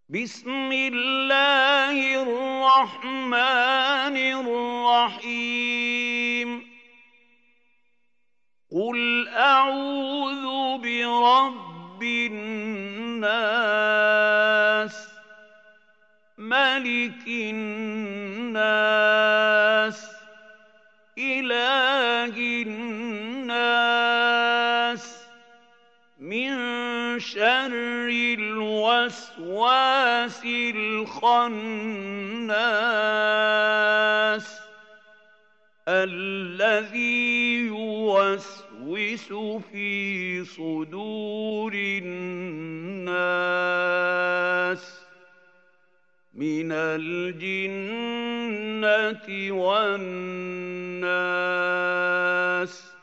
بسم الله الرحمن الرحيم قل أعوذ برب الناس ملك الناس إله الناس من شر الوسواس الخناس الذي يوسوس في صدور الناس من الجنة والناس